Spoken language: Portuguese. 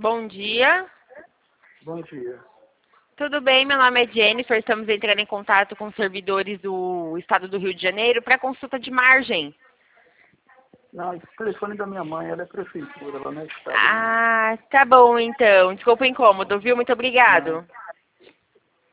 Bom dia. Bom dia. Tudo bem? Meu nome é Jennifer. Estamos entrando em contato com os servidores do Estado do Rio de Janeiro para consulta de margem. Não, esse telefone da minha mãe, ela é prefeitura, ela não é estado. Ah, tá bom então. Desculpa o incômodo, viu? Muito obrigado. Não.